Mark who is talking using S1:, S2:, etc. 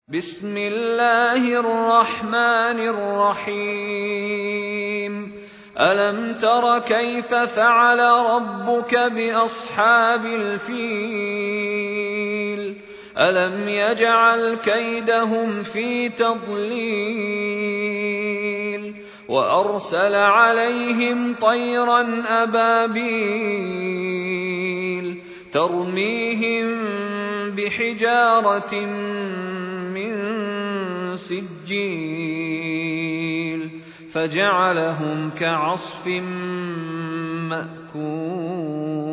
S1: بسم الله الرحمن الرحيم ألم تر كيف فعل ربك بأصحاب الفيل ألم يجعل كيدهم في تضليل وأرسل عليهم طيرا أبابيل ترميهم بحجارة من سجيل فجعلهم كعصف مأكول